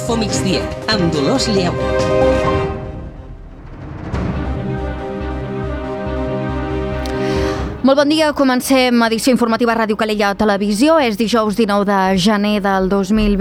Infomigdia, amb Dolors Lleu. Molt bon dia, comencem edició informativa Ràdio Calella Televisió. És dijous 19 de gener del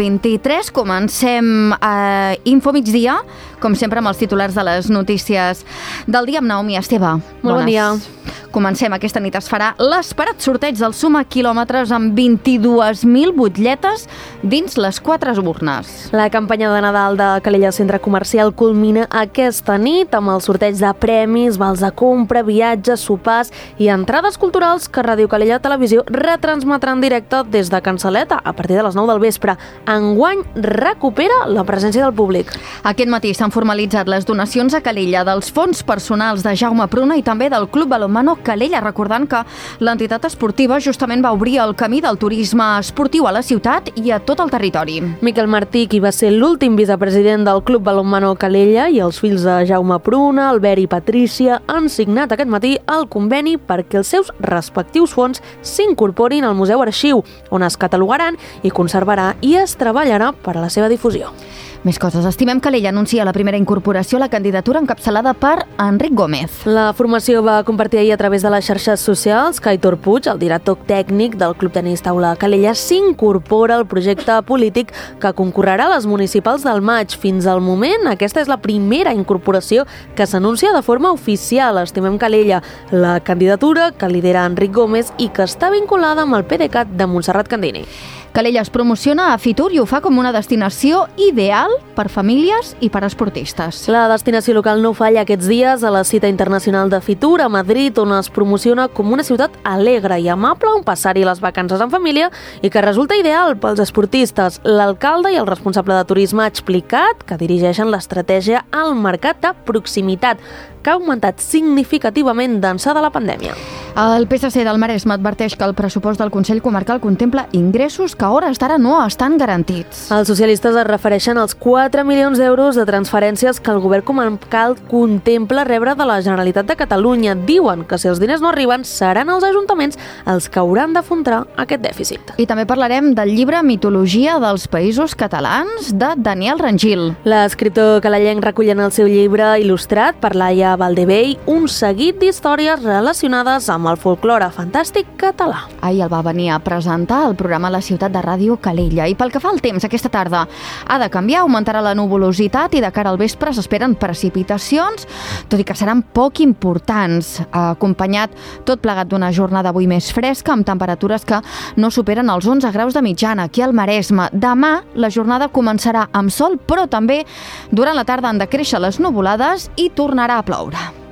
2023. Comencem Infomigdia, com sempre amb els titulars de les notícies del dia amb Naomi Esteve. Molt bon dia. Comencem. Aquesta nit es farà l'esperat sorteig del Suma Quilòmetres amb 22.000 butlletes dins les 4 urnes. La campanya de Nadal de Calella Centre Comercial culmina aquesta nit amb el sorteig de premis, vals de compra, viatges, sopars i entrades culturals que Ràdio Calella Televisió retransmetrà en directe des de Cansaleta a partir de les 9 del vespre. Enguany recupera la presència del públic. Aquest matí s'han formalitzat les donacions a Calella dels fons personals de Jaume Pruna i també del Club Balonmano Calella, recordant que l'entitat esportiva justament va obrir el camí del turisme esportiu a la ciutat i a tot el territori. Miquel Martí, qui va ser l'últim vicepresident del Club Balonmano Calella, i els fills de Jaume Pruna, Albert i Patrícia, han signat aquest matí el conveni perquè els seus respectius fons s'incorporin al Museu Arxiu, on es catalogaran i conservarà i es treballarà per a la seva difusió. Més coses. Estimem Calella anuncia la primera incorporació a la candidatura encapçalada per Enric Gómez. La formació va compartir ahir a través de les xarxes socials que Aitor Puig, el director tècnic del Club Tenis Taula Calella, s'incorpora al projecte polític que concorrerà a les municipals del maig. Fins al moment, aquesta és la primera incorporació que s'anuncia de forma oficial. Estimem Calella, la candidatura que lidera Enric Gómez i que està vinculada amb el PDeCAT de Montserrat Candini. Calella es promociona a Fitur i ho fa com una destinació ideal per famílies i per esportistes. La destinació local no falla aquests dies a la cita internacional de Fitur a Madrid, on es promociona com una ciutat alegre i amable on passar-hi les vacances en família i que resulta ideal pels esportistes. L'alcalde i el responsable de turisme ha explicat que dirigeixen l'estratègia al mercat de proximitat, que ha augmentat significativament d'ençà de la pandèmia. El PSC del Maresme adverteix que el pressupost del Consell Comarcal contempla ingressos que a hores d'ara no estan garantits. Els socialistes es refereixen als 4 milions d'euros de transferències que el govern comarcal contempla rebre de la Generalitat de Catalunya. Diuen que si els diners no arriben seran els ajuntaments els que hauran d'afrontar aquest dèficit. I també parlarem del llibre Mitologia dels Països Catalans de Daniel Rangil. L'escriptor calellenc recull en el seu llibre il·lustrat per Laia Valdevell un seguit d'històries relacionades amb el folklore fantàstic català. Ahir el va venir a presentar al programa La Ciutat de Ràdio Calella. I pel que fa al temps, aquesta tarda ha de canviar, augmentarà la nuvolositat i de cara al vespre s'esperen precipitacions, tot i que seran poc importants, acompanyat tot plegat d'una jornada avui més fresca, amb temperatures que no superen els 11 graus de mitjana aquí al Maresme. Demà la jornada començarà amb sol, però també durant la tarda han de créixer les nuvolades i tornarà a ploure.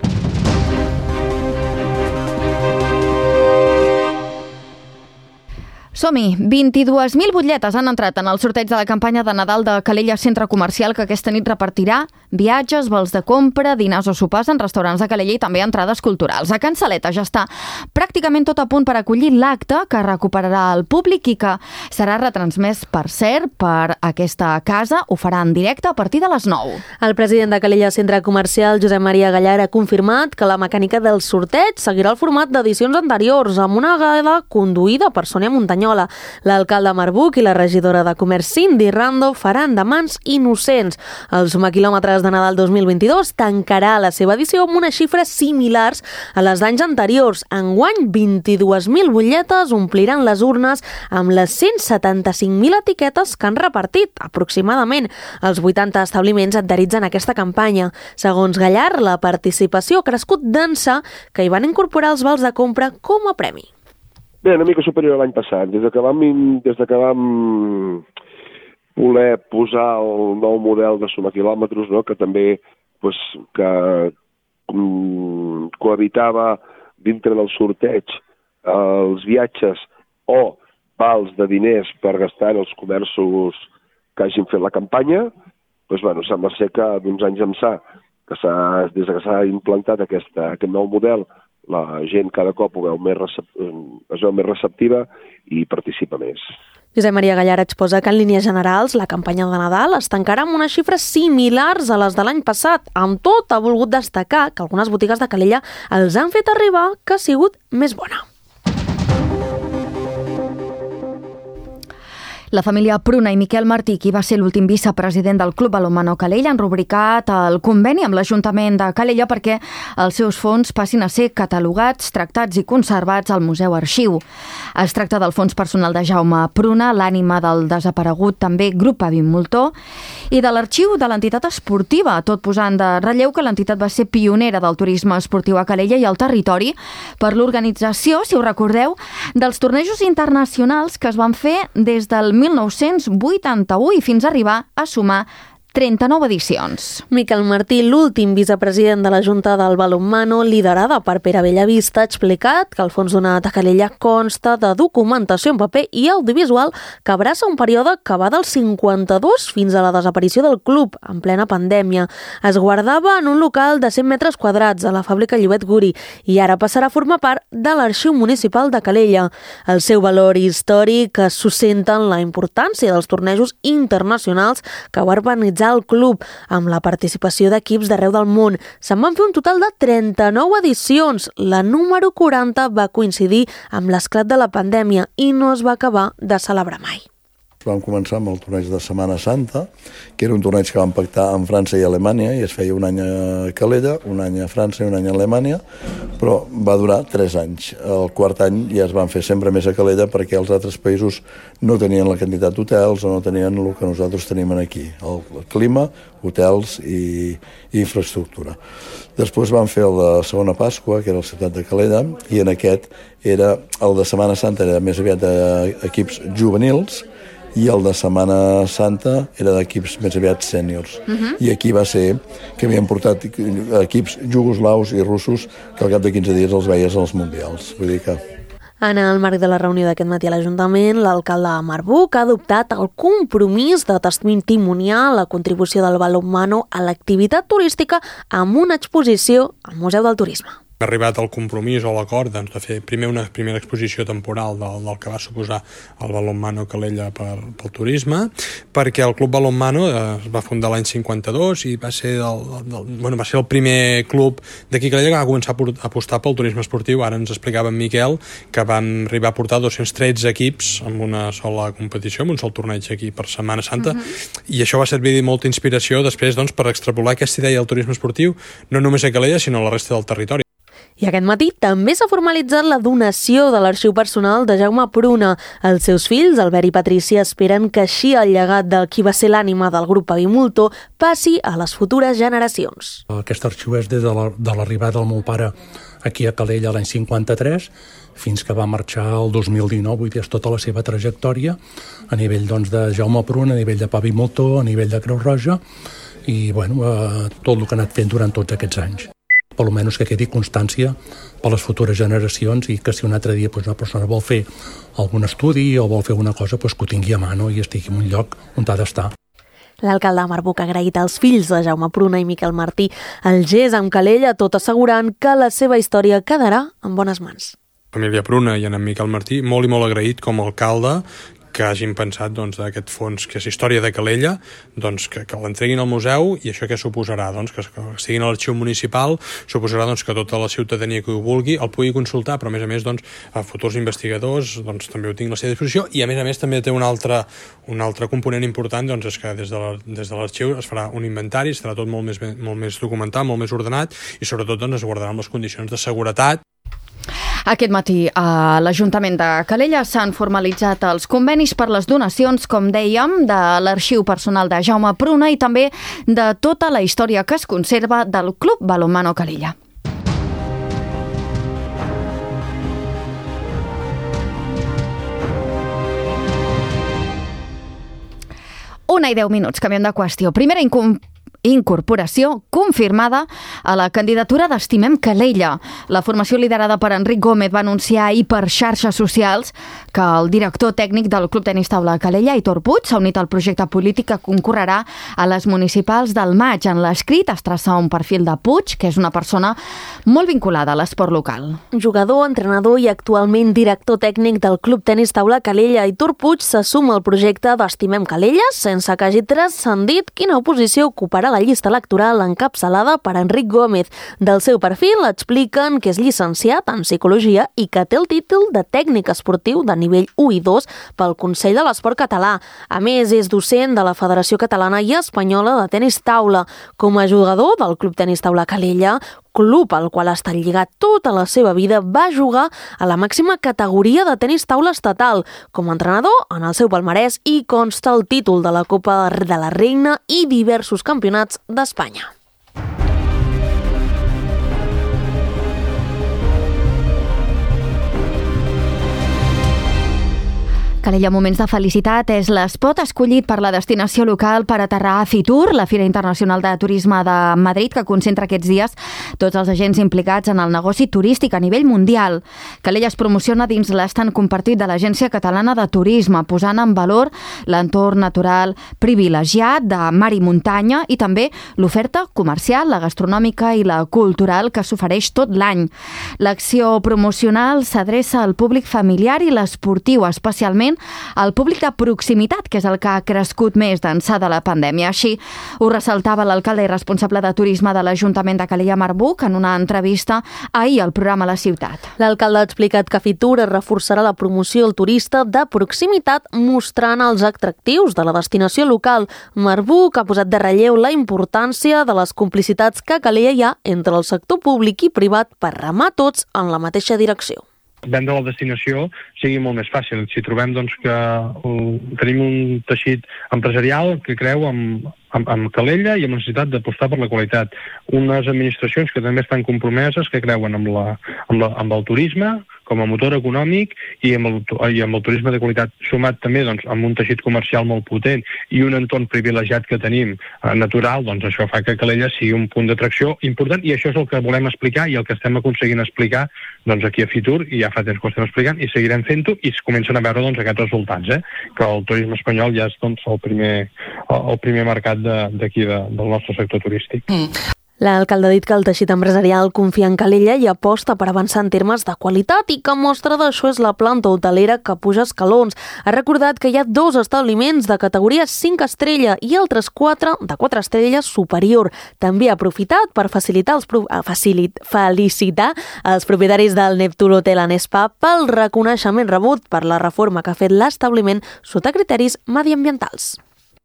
Som-hi! 22.000 butlletes han entrat en el sorteig de la campanya de Nadal de Calella Centre Comercial, que aquesta nit repartirà viatges, vals de compra, dinars o sopars en restaurants de Calella i també entrades culturals. A Cansaleta ja està pràcticament tot a punt per acollir l'acte que recuperarà el públic i que serà retransmès, per cert, per aquesta casa. Ho farà en directe a partir de les 9. El president de Calella Centre Comercial, Josep Maria Gallar, ha confirmat que la mecànica del sorteig seguirà el format d'edicions anteriors, amb una gala conduïda per Sònia Montañola. L'alcalde Marbuc i la regidora de Comerç Cindy Rando faran de mans innocents. El Suma Quilòmetres de Nadal 2022 tancarà la seva edició amb unes xifres similars a les d'anys anteriors. Enguany, 22.000 butlletes ompliran les urnes amb les 175.000 etiquetes que han repartit, aproximadament. Els 80 establiments adherits en aquesta campanya. Segons Gallar, la participació ha crescut d'ençà que hi van incorporar els vals de compra com a premi. Bé, una mica superior a l'any passat. Des de que vam voler posar el nou model de Suma Quilòmetres, no? Que també que cohabitava dintre del sorteig els viatges o vals de diners per gastar en els comerços que hagin fet la campanya, sembla ser que d'uns anys ençà, des que s'ha implantat aquest nou model, la gent cada cop es veu més receptiva i participa més. Josep Maria Gallar exposa que en línies generals la campanya de Nadal es tancarà amb unes xifres similars a les de l'any passat. Amb tot, ha volgut destacar que algunes botigues de Calella els han fet arribar que ha sigut més bona. La família Pruna i Miquel Martí, qui va ser l'últim vicepresident del Club Balonmano Calella, han rubricat el conveni amb l'Ajuntament de Calella perquè els seus fons passin a ser catalogats, tractats i conservats al Museu Arxiu. Es tracta del fons personal de Jaume Pruna, l'ànima del desaparegut també grup Avi Moltó, i de l'arxiu de l'entitat esportiva, tot posant de relleu que l'entitat va ser pionera del turisme esportiu a Calella i al territori per l'organització, si ho recordeu, dels tornejos internacionals que es van fer des del 1981 i fins a arribar a sumar 39 edicions. Miquel Martí, l'últim vicepresident de la Junta del Balonmano, liderada per Pere Bellavista, ha explicat que el fons donat a Calella consta de documentació en paper i audiovisual que abraça un període que va del 52 fins a la desaparició del club, en plena pandèmia. Es guardava en un local de 100 metres quadrats a la fàbrica Llobet Guri i ara passarà a formar part de l'Arxiu Municipal de Calella. El seu valor històric es sustenta en la importància dels tornejos internacionals que va organitzar el club, amb la participació d'equips d'arreu del món. Se'n van fer un total de 39 edicions. La número 40 va coincidir amb l'esclat de la pandèmia i no es va acabar de celebrar mai. Vam començar amb el torneig de Setmana Santa, que era un torneig que vam pactar amb França i Alemanya, i es feia un any a Calella, un any a França i un any a Alemanya, però va durar 3 anys. El quart any ja es van fer sempre més a Calella perquè els altres països no tenien la quantitat d'hotels o no tenien el que nosaltres tenim aquí, el clima, hotels i infraestructura. Després vam fer el de Segona Pasqua, que era la ciutat de Calella, i en aquest era el de Setmana Santa, era més aviat d'equips juvenils, i el de Setmana Santa era d'equips més aviat sèniors. I aquí va ser que havien portat equips jugoslaus i russos que al cap de 15 dies els veies als mundials. Vull dir que... En el marc de la reunió d'aquest matí a l'Ajuntament, l'alcalde de Marbuc ha adoptat el compromís de testimoniar la contribució del balonmano a l'activitat turística amb una exposició al Museu del Turisme. Ha arribat al compromís o a l'acord de fer primer una primera exposició temporal del que va suposar el balonmano Calella pel turisme, perquè el Club Balonmano es va fundar l'any 52 i va ser el primer club d'aquí Calella que va començar a apostar pel turisme esportiu. Ara ens explicava en Miquel que van arribar a portar 213 equips en una sola competició, en un sol torneig aquí per Setmana Santa, i això va servir de molta inspiració després per extrapolar aquesta idea del turisme esportiu no només a Calella sinó a la resta del territori. I aquest matí també s'ha formalitzat la donació de l'arxiu personal de Jaume Pruna. Els seus fills, Albert i Patrícia, esperen que així el llegat del qui va ser l'ànima del grup Avi Moltó passi a les futures generacions. Aquest arxiu és des de l'arribada del meu pare aquí a Calella l'any 53 fins que va marxar el 2019, vull dir, és tota la seva trajectòria a nivell de Jaume Pruna, a nivell de Avi Moltó, a nivell de Creu Roja i tot el que ha anat fent durant tots aquests anys. Per almenys que quedi constància per les futures generacions i que si un altre dia una persona vol fer algun estudi o vol fer alguna cosa, que ho tingui a mà i estigui en un lloc on ha d'estar. L'alcalde de Marbuc ha agraït als fills de Jaume Pruna i Miquel Martí el gest amb Calella, tot assegurant que la seva història quedarà en bones mans. Família Pruna i en Miquel Martí, molt i molt agraït com a alcalde que hagin pensat d'aquest fons que és història de Calella, que l'entreguin al museu i això què suposarà? Que estiguin a l'arxiu municipal, suposarà que tota la ciutadania que ho vulgui el pugui consultar, però a més a futurs investigadors també ho tinc a la seva disposició i a més també té un altre component important, és que des de l'arxiu es farà un inventari, estarà tot molt més documentat, molt més ordenat i sobretot es guardaran les condicions de seguretat. Aquest matí a l'Ajuntament de Calella s'han formalitzat els convenis per les donacions, com dèiem, de l'arxiu personal de Jaume Pruna i també de tota la història que es conserva del Club Balonmano Calella. Una i 10 minuts, canviem de qüestió. Primera incorporació confirmada a la candidatura d'Estimem Calella. La formació liderada per Enric Gómez va anunciar ahir per xarxes socials que el director tècnic del Club Tenis Taula Calella, Aitor Puig, s'ha unit al projecte polític que concorrerà a les municipals del maig. En l'escrit es traça un perfil de Puig, que és una persona molt vinculada a l'esport local. Jugador, entrenador i actualment director tècnic del Club Tenis Taula Calella, Aitor Puig se suma al projecte d'Estimem Calella sense que hagi transcendit quina oposició ocuparà la llista electoral encapçalada per Enric Gómez. Del seu perfil expliquen que és llicenciat en Psicologia i que té el títol de tècnic esportiu de nivell 1 i 2 pel Consell de l'Esport Català. A més, és docent de la Federació Catalana i Espanyola de Tenis Taula. Com a jugador del Club Tenis Taula Calella, club al qual ha estat lligat tota la seva vida, va jugar a la màxima categoria de tenis taula estatal. Com a entrenador, en el seu palmarès hi consta el títol de la Copa de la Reina i diversos campionats d'Espanya. Calella, moments de felicitat, és l'espot escollit per la destinació local per aterrar a Fitur, la Fira Internacional de Turisme de Madrid, que concentra aquests dies tots els agents implicats en el negoci turístic a nivell mundial. Calella es promociona dins l'estand compartit de l'Agència Catalana de Turisme, posant en valor l'entorn natural privilegiat de mar i muntanya i també l'oferta comercial, la gastronòmica i la cultural que s'ofereix tot l'any. L'acció promocional s'adreça al públic familiar i l'esportiu, especialment al públic de proximitat, que és el que ha crescut més d'ençà de la pandèmia. Així ho ressaltava l'alcalde i responsable de turisme de l'Ajuntament de Calella, Marc Buch, en una entrevista ahir al programa La Ciutat. L'alcalde ha explicat que Fitur es reforçarà la promoció al turista de proximitat, mostrant els atractius de la destinació local. Marc Buch ha posat de relleu la importància de les complicitats que a Calella hi ha entre el sector públic i privat per remar tots en la mateixa direcció. Vendre la destinació sigui molt més fàcil. Si trobem que tenim un teixit empresarial que creu amb Calella i amb la necessitat d'apostar per la qualitat. Unes administracions que també estan compromeses, que creuen amb el turisme com a motor econòmic i amb el turisme de qualitat, sumat també amb un teixit comercial molt potent i un entorn privilegiat que tenim natural, això fa que Calella sigui un punt d'atracció important, i això és el que volem explicar i el que estem aconseguint explicar aquí a Fitur, i ja fa temps que ho estem explicant i seguirem fent-ho, i es comencen a veure aquests resultats, que el turisme espanyol ja és el primer mercat d'aquí del nostre sector turístic. L'alcalde ha dit que el teixit empresarial confia en Calella i aposta per avançar en termes de qualitat, i que mostra d'això és la planta hotelera que puja escalons. Ha recordat que hi ha 2 establiments de categoria 5 estrella i altres 4 de 4 estrelles superior. També ha aprofitat per felicitar els propietaris del Neptune Hotel and Spa pel reconeixement rebut per la reforma que ha fet l'establiment sota criteris mediambientals.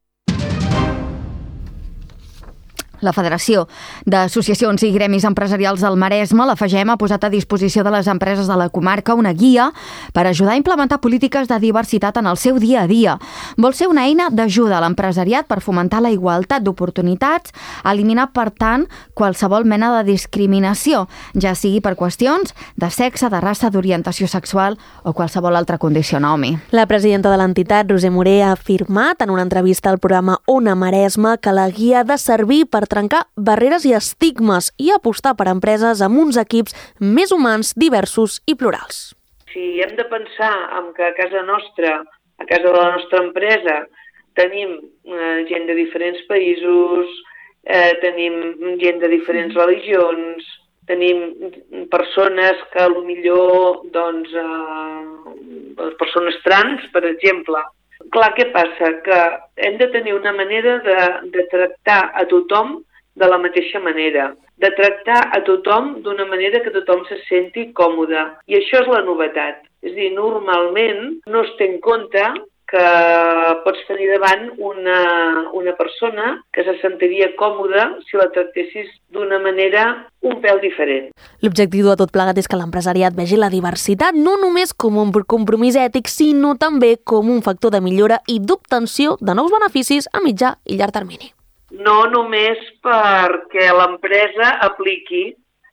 La Federació d'Associacions i Gremis Empresarials del Maresme, la FAGEM, ha posat a disposició de les empreses de la comarca una guia per ajudar a implementar polítiques de diversitat en el seu dia a dia. Vol ser una eina d'ajuda a l'empresariat per fomentar la igualtat d'oportunitats, eliminar, per tant, qualsevol mena de discriminació, ja sigui per qüestions de sexe, de raça, d'orientació sexual o qualsevol altra condició, Naomi. La presidenta de l'entitat, Roser Moré, ha afirmat en una entrevista al programa Ona Maresme que la guia ha de servir per trencar barreres i estigmes i apostar per empreses amb uns equips més humans, diversos i plurals. Si hem de pensar que a casa nostra, a casa de la nostra empresa, tenim gent de diferents països, tenim gent de diferents religions, tenim persones que potser, persones trans, per exemple. Clar, què passa? Que hem de tenir una manera de tractar a tothom de la mateixa manera, de tractar a tothom d'una manera que tothom se senti còmode. I això és la novetat. És a dir, normalment no es té en compte que pots tenir davant una persona que se sentiria còmoda si la tractessis d'una manera un pèl diferent. L'objectiu de tot plegat és que l'empresariat vegi la diversitat no només com un compromís ètic, sinó també com un factor de millora i d'obtenció de nous beneficis a mitjà i llarg termini. No només perquè l'empresa apliqui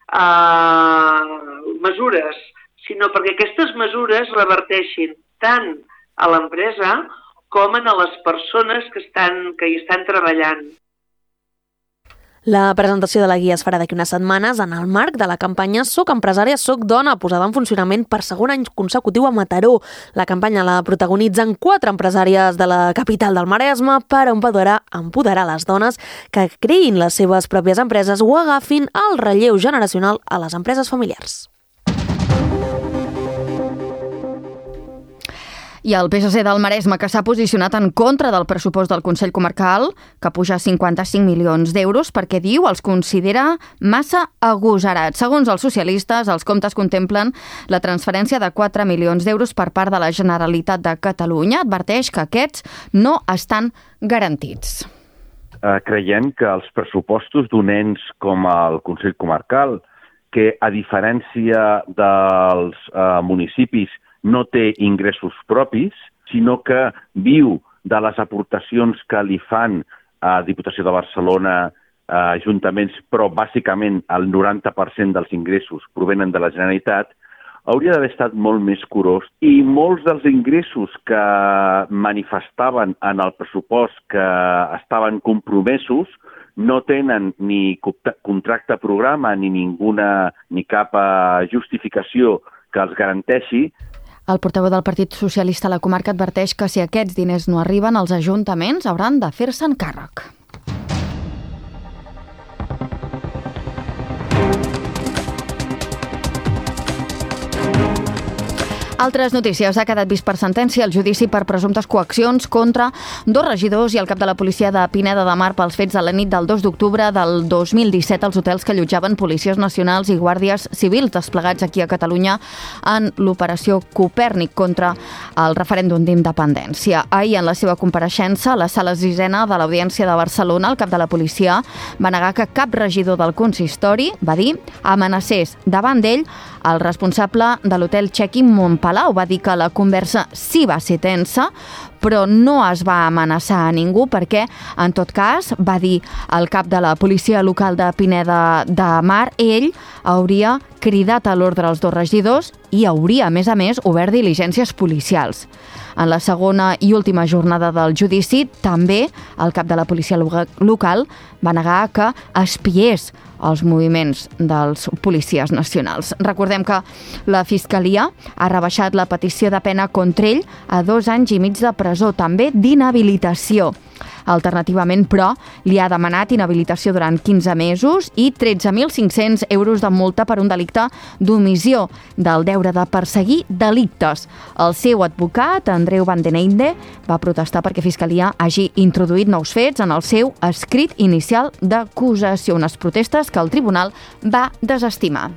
mesures, sinó perquè aquestes mesures reverteixin tant a l'empresa com a les persones que hi estan treballant. La presentació de la guia es farà d'aquí unes setmanes en el marc de la campanya Soc empresària, soc dona, posada en funcionament per segon any consecutiu a Mataró. La campanya la protagonitzen 4 empresàries de la capital del Maresme per empoderar les dones que creïn les seves pròpies empreses o agafin el relleu generacional a les empreses familiars. I el PSC del Maresme, que s'ha posicionat en contra del pressupost del Consell Comarcal, que puja 55 milions d'euros, perquè diu els considera massa agosarats. Segons els socialistes, els comptes contemplen la transferència de 4 milions d'euros per part de la Generalitat de Catalunya. Adverteix que aquests no estan garantits. Creiem que els pressupostos d'un ens com el Consell Comarcal, que a diferència dels municipis no té ingressos propis, sinó que viu de les aportacions que li fan a Diputació de Barcelona, ajuntaments, però bàsicament el 90% dels ingressos provenen de la Generalitat, hauria d'haver estat molt més curós i molts dels ingressos que manifestaven en el pressupost que estaven compromesos no tenen ni contracte programa ni cap justificació que els garanteixi. El portaveu del Partit Socialista a la comarca adverteix que si aquests diners no arriben, els ajuntaments hauran de fer-se'n càrrec. Altres notícies. Ha quedat vist per sentència el judici per presumptes coaccions contra 2 regidors i el cap de la policia de Pineda de Mar pels fets a la nit del 2 d'octubre del 2017 als hotels que allotjaven policies nacionals i guàrdies civils desplegats aquí a Catalunya en l'operació Copèrnic contra el referèndum d'independència. Ahir, en la seva compareixença a la sala sisena de l'Audiència de Barcelona, el cap de la policia va negar que cap regidor del consistori, va dir, amenacés davant d'ell el responsable de l'hotel Check-in Montpalau. Va dir que la conversa sí va ser tensa, però no es va amenaçar a ningú perquè, en tot cas, va dir el cap de la policia local de Pineda de Mar, ell hauria cridat a l'ordre als 2 regidors i hauria, a més, obert diligències policials. En la segona i última jornada del judici, també el cap de la policia local va negar que espiés els moviments dels policies nacionals. Recordem que la Fiscalia ha rebaixat la petició de pena contra ell a 2 anys i mig de presó, també d'inhabilitació. Alternativament, però, li ha demanat inhabilitació durant 15 mesos i 13.500 euros de multa per un delicte d'omissió del deure de perseguir delictes. El seu advocat, Andreu Van den Einde, va protestar perquè Fiscalia hagi introduït nous fets en el seu escrit inicial d'acusació, unes protestes que el tribunal va desestimar.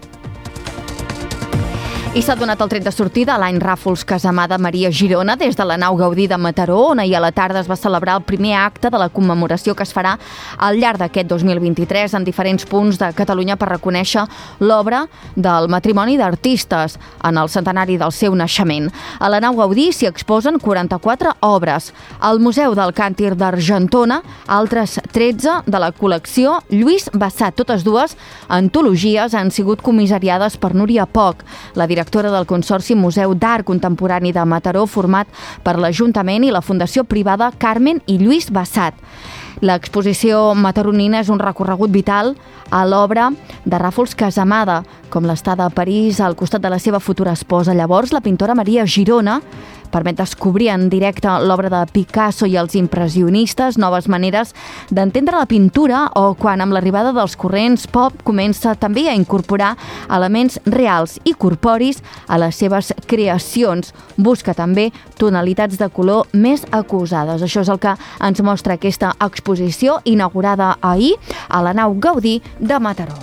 I s'ha donat el tret de sortida a l'any Ràfols Casamada Maria Girona des de la nau Gaudí de Mataró, on ahir a la tarda es va celebrar el primer acte de la commemoració que es farà al llarg d'aquest 2023 en diferents punts de Catalunya per reconèixer l'obra del matrimoni d'artistes en el centenari del seu naixement. A la nau Gaudí s'hi exposen 44 obres. Al Museu del Càntir d'Argentona, altres 13 de la col·lecció Lluís Bassat. Totes dues antologies han sigut comissariades per Núria Poch, la directora del Consorci Museu d'Art Contemporani de Mataró, format per l'Ajuntament i la Fundació Privada Carmen i Lluís Bassat. L'exposició mataronina és un recorregut vital a l'obra de Ràfols Casamada, com l'estada a París al costat de la seva futura esposa. Llavors, la pintora Maria Girona permet descobrir en directe l'obra de Picasso i els impressionistes, noves maneres d'entendre la pintura, o quan amb l'arribada dels corrents pop comença també a incorporar elements reals i corporis a les seves creacions. Busca també tonalitats de color més acusades. Això és el que ens mostra aquesta exposició inaugurada ahir a la nau Gaudí de Mataró.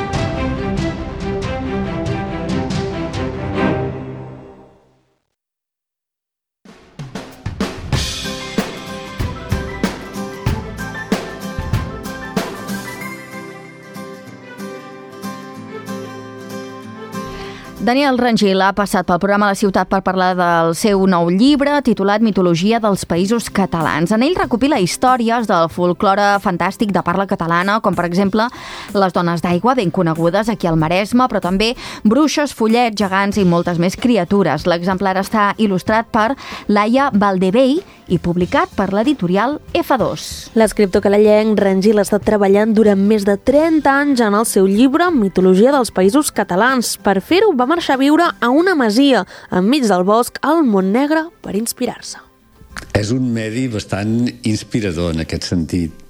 Daniel Rangel ha passat pel programa La Ciutat per parlar del seu nou llibre titulat Mitologia dels Països Catalans. En ell recopila històries del folklore fantàstic de parla catalana, com per exemple les dones d'aigua, ben conegudes aquí al Maresme, però també bruixes, follets, gegants i moltes més criatures. L'exemplar està il·lustrat per Laia Valdevell i publicat per l'editorial F2. L'escriptor calellenc Rangel ha estat treballant durant més de 30 anys en el seu llibre Mitologia dels Països Catalans. Per fer-ho va marxar a viure a una masia enmig del bosc al Montnegre per inspirar-se. És un medi bastant inspirador en aquest sentit,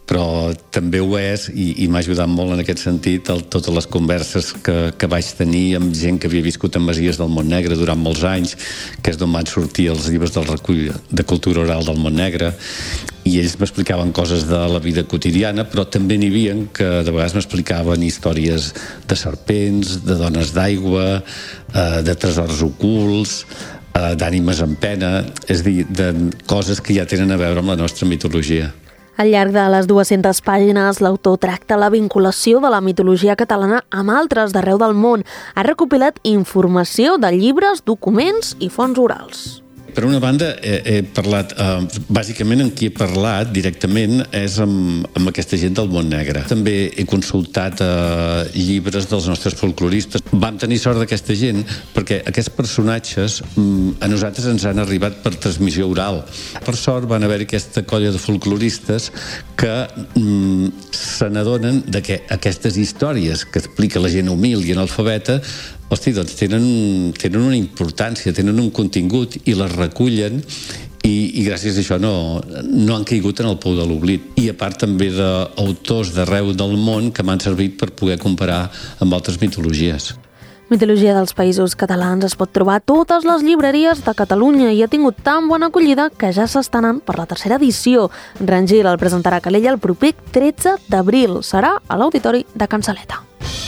però també ho és i m'ha ajudat molt en aquest sentit totes les converses que vaig tenir amb gent que havia viscut en masies del Montnegre durant molts anys, que és d'on van sortir els llibres del recull de cultura oral del Montnegre, i ells m'explicaven coses de la vida quotidiana, però també n'hi havia que de vegades m'explicaven històries de serpents, de dones d'aigua, de tresors ocults, d'ànimes en pena, és a dir, de coses que ja tenen a veure amb la nostra mitologia. Al llarg de les 200 pàgines, l'autor tracta la vinculació de la mitologia catalana amb altres d'arreu del món. Ha recopilat informació de llibres, documents i fonts orals. Per una banda, he parlat, bàsicament amb qui he parlat directament és amb aquesta gent del Montnegre. També he consultat llibres dels nostres folcloristes. Vam tenir sort d'aquesta gent perquè aquests personatges a nosaltres ens han arribat per transmissió oral. Per sort van haver aquesta colla de folcloristes que se n'adonen que aquestes històries que explica la gent humil i analfabeta doncs tenen una importància, tenen un contingut i les recullen i gràcies a això no han caigut en el pou de l'oblit. I a part també d'autors d'arreu del món que m'han servit per poder comparar amb altres mitologies. Mitologia dels Països Catalans es pot trobar a totes les llibreries de Catalunya i ha tingut tan bona acollida que ja s'està anant per la 3a edició. Rangil el presentarà a Calella el proper 13 d'abril. Serà a l'Auditori de Can Saleta.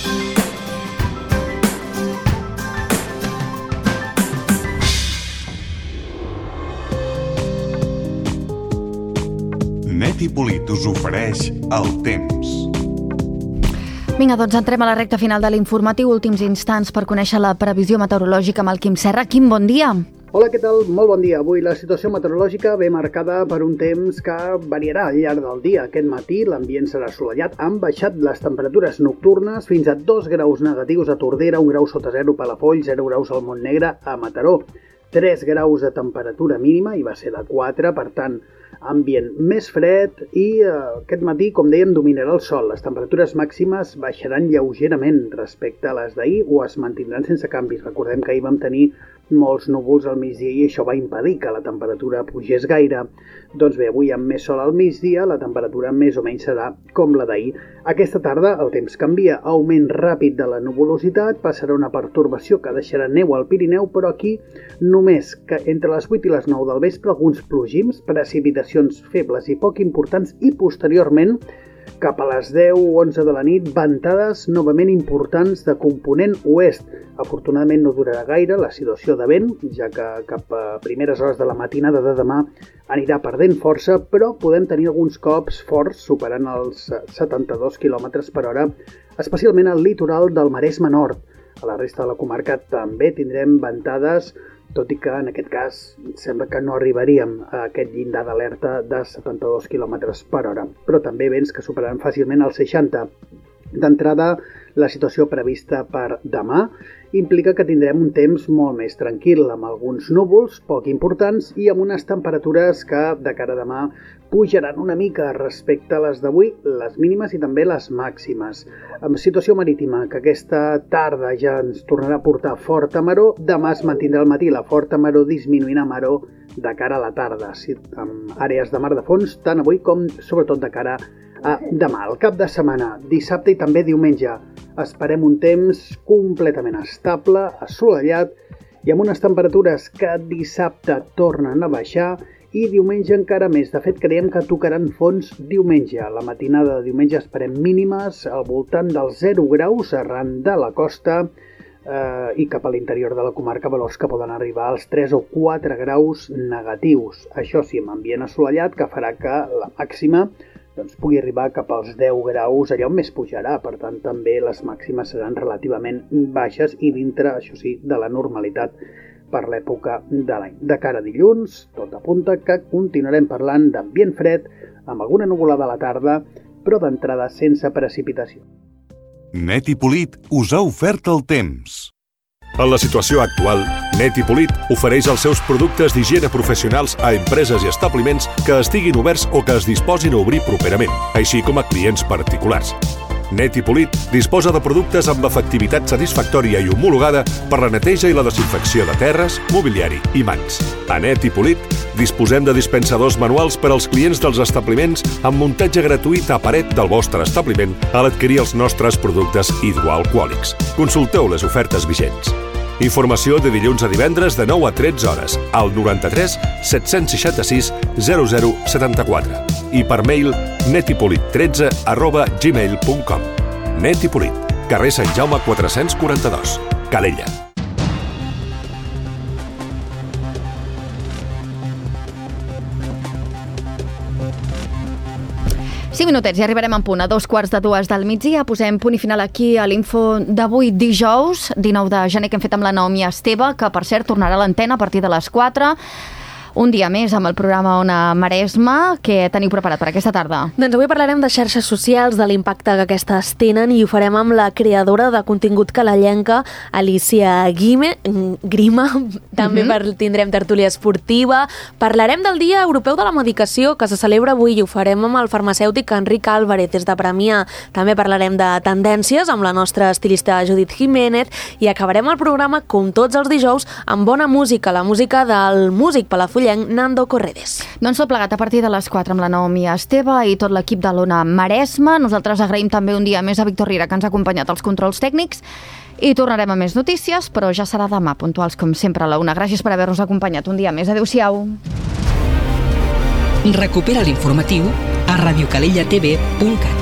Net i Polit us ofereix el temps. Vinga, doncs entrem a la recta final de l'informatiu, últims instants per conèixer la previsió meteorològica amb el Quim Serra. Quim, bon dia. Hola, què tal? Molt bon dia. Avui la situació meteorològica ve marcada per un temps que variarà al llarg del dia. Aquest matí l'ambient serà assolellat. Han baixat les temperatures nocturnes fins a 2 graus negatius a Tordera, 1 grau sota 0 a Palafolls, 0 graus al Montnegre, a Mataró. 3 graus de temperatura mínima i va ser de 4, per tant, ambient més fred i aquest matí, com dèiem, dominarà el sol. Les temperatures màximes baixaran lleugerament respecte a les d'ahir o es mantindran sense canvis. Recordem que ahir vam tenir molts núvols al migdia i això va impedir que la temperatura pugés gaire. Doncs bé, avui amb més sol al migdia, la temperatura més o menys serà com la d'ahir. Aquesta tarda el temps canvia, augment ràpid de la nuvolositat, passarà una pertorbació que deixarà neu al Pirineu, però aquí només que entre les 8 i les 9 del vespre alguns plogims, precipitacions febles i poc importants i posteriorment cap a les 10 o 11 de la nit, ventades novament importants de component oest. Afortunadament no durarà gaire la situació de vent, ja que cap a primeres hores de la matinada de demà anirà perdent força, però podem tenir alguns cops forts superant els 72 km per hora, especialment al litoral del Maresme Nord. A la resta de la comarca també tindrem ventades, tot i que en aquest cas sembla que no arribaríem a aquest llindar d'alerta de 72 km per hora, però també vents que superaran fàcilment els 60. D'entrada, la situació prevista per demà implica que tindrem un temps molt més tranquil, amb alguns núvols poc importants i amb unes temperatures que de cara a demà pujaran una mica respecte a les d'avui, les mínimes i també les màximes. Amb situació marítima, que aquesta tarda ja ens tornarà a portar forta maror, demà es mantindrà al matí la forta maror disminuint a maror de cara a la tarda, amb àrees de mar de fons, tant avui com sobretot de cara a demà. El cap de setmana, dissabte i també diumenge, esperem un temps completament estable, assolellat i amb unes temperatures que dissabte tornen a baixar i diumenge encara més. De fet, creiem que tocaran fons diumenge. A la matinada de diumenge esperem mínimes al voltant dels 0 graus arran de la costa i cap a l'interior de la comarca valors que poden arribar als 3 o 4 graus negatius. Això sí, amb ambient assolellat que farà que la màxima pugui arribar cap als 10 graus, allà on més pujarà. Per tant, també les màximes seran relativament baixes i dintre, això sí, de la normalitat per l'època de l'any. De cara a dilluns, tot apunta que continuarem parlant d'ambient fred, amb alguna nuvolada a la tarda, però d'entrada sense precipitació. Net i Polit us ha ofert el temps. En la situació actual, Net i Polit ofereix els seus productes d'higiene professionals a empreses i establiments que estiguin oberts o que es disposin a obrir properament, així com a clients particulars. Net i Polit disposa de productes amb efectivitat satisfactòria i homologada per la neteja i la desinfecció de terres, mobiliari i mans. A Net i Polit Disposem de dispensadors manuals per als clients dels establiments amb muntatge gratuït a paret del vostre establiment a l'adquirir els nostres productes hidroalcohòlics. Consulteu les ofertes vigents. Informació de dilluns a divendres de 9 a 13 hores al 93 766 0074 i per mail netipolit13@gmail.com. Netipolit, carrer Sant Jaume 442, Calella. Cinc minutets i arribarem en punt a 2:15 del migdia. Posem punt i final aquí a l'info d'avui dijous, 19 de gener, que hem fet amb la Naomi Esteve, que per cert tornarà a l'antena a partir de les 4. Un dia més amb el programa Ona Maresme. Què teniu preparat per aquesta tarda? Doncs avui parlarem de xarxes socials, de l'impacte que aquestes tenen, i ho farem amb la creadora de contingut calellenca, Alicia Grima. També tindrem tertúlia esportiva. Parlarem del Dia Europeu de la Medicació, que se celebra avui, i ho farem amb el farmacèutic Enric Álvarez des de Premià. També parlarem de tendències amb la nostra estilista Judit Jiménez i acabarem el programa, com tots els dijous, amb bona música, la música del músic palafrugell Nando Corredes. Doncs tot plegat a partir de les 4 amb la Naomi Esteve i tot l'equip de l'Ona Maresme. Nosaltres agraïm també un dia més a Víctor Riera, que ens ha acompanyat als controls tècnics, i tornarem a més notícies, però ja serà demà, puntuals com sempre a la 1. Gràcies per haver-nos acompanyat un dia més. Adéu-siau. Recupera l'informatiu a radiocalellatv.cat.